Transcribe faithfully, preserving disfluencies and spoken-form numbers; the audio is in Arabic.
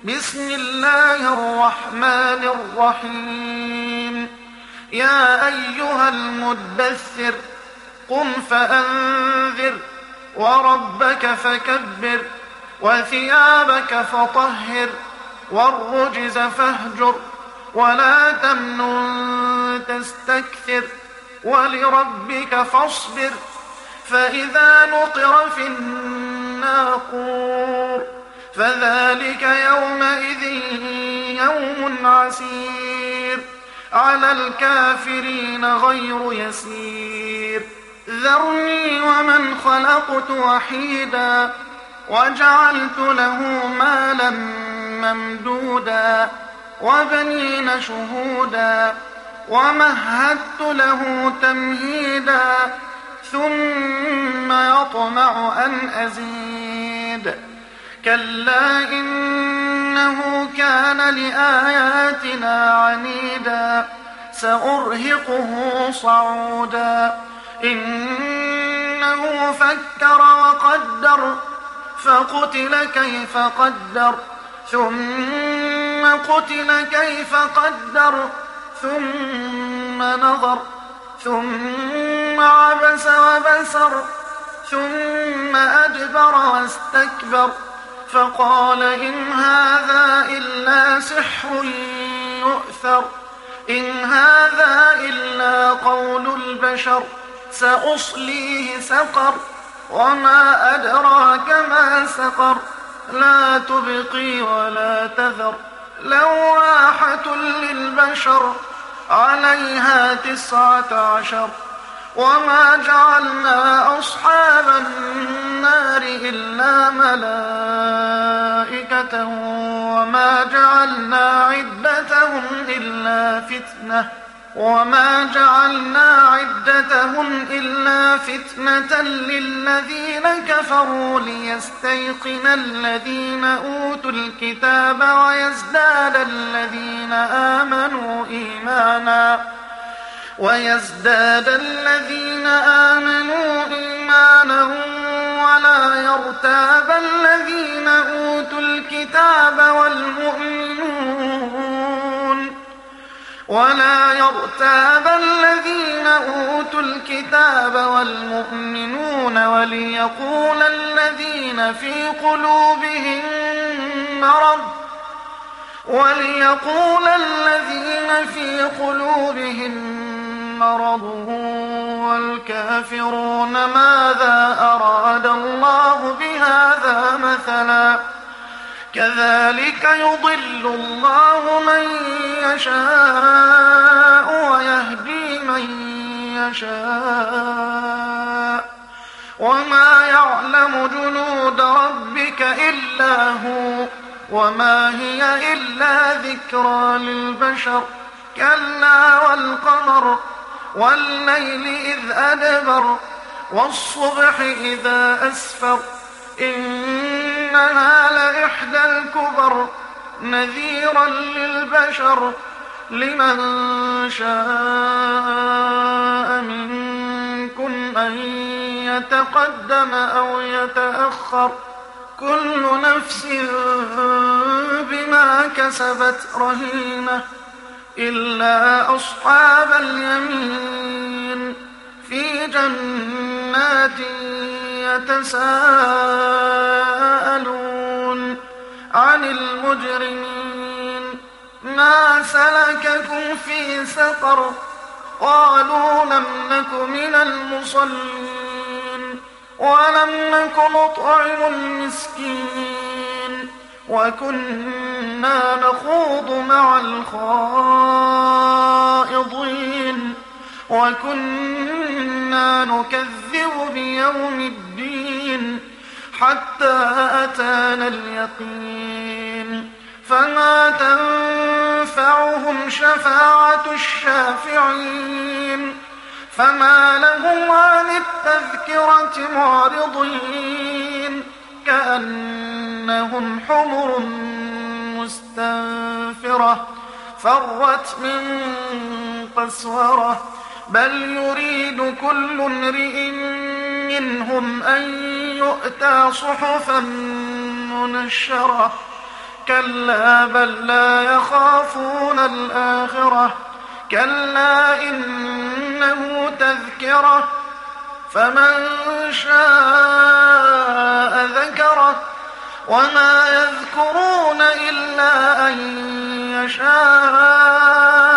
بسم الله الرحمن الرحيم يا أيها المدثر قم فأنذر وربك فكبر وثيابك فطهر والرجز فاهجر ولا تمنن تستكثر ولربك فاصبر فإذا نقر في الناقور فذلك يومئذ يوم عسير على الكافرين غير يسير ذرني ومن خلقت وحيدا وجعلت له مالا ممدودا وبنين شهودا ومهدت له تمهيدا ثم يطمع أن أزيد كلا إنه كان لآياتنا عنيدا سأرهقه صعودا إنه فكر وقدر فقتل كيف قدر ثم قتل كيف قدر ثم نظر ثم عبس وبسر ثم أدبر واستكبر فقال إن هذا إلا سحر يؤثر إن هذا إلا قول البشر سأصليه سقر وما أدراك ما سقر لا تبقي ولا تذر لواحة للبشر عليها تسعة عشر وما جعلنا أصحاب النار إلا ملائكة وما جعلنا عدتهم إلا فتنة وما جعلنا عدتهم إلا فتنة للذين كفروا ليستيقن الذين أوتوا الكتاب ويزداد الذين آمنوا إيمانا ويزداد الذين آمنوا إيمانا ولا يرتاب الذين أوتوا الكتاب والمؤمنون ولا يرتاب الذين أوتوا الكتاب والمؤمنون وليقول الذين في قلوبهم مرض وليقول الذين في قلوبهم مرض والكافرون ماذا أراد الله بهذا مثلا كذلك يضل الله من يشاء ويهدي من يشاء وما يعلم جنود ربك إلا هو وما هي إلا ذكرى للبشر كلا والقمر والليل إذ أدبر والصبح إذا أسفر إنها لإحدى الكبر نذيرا للبشر لمن شاء منكم أن يتقدم أو يتأخر كل نفس بما كسبت رهينة إلا أصحاب اليمين في جنات يتساءلون عن المجرمين ما سلككم في سقر قالوا لم نك من المصلين ولم نك نطعم المسكين وكنا نخوض مع الخائضين وكنا نكذب بيوم الدين حتى أتانا اليقين فما تنفعهم شفاعة الشافعين فما لهم عن التذكرة معرضين كأنهم حمر مستنفرة فرت من قسورة بل يريد كل امرئ منهم أن يؤتى صحفا منشرة كلا بل لا يخافون الآخرة كلا إنه تذكرة فمن شاء ذكره وما يذكرون إلا أن يشاء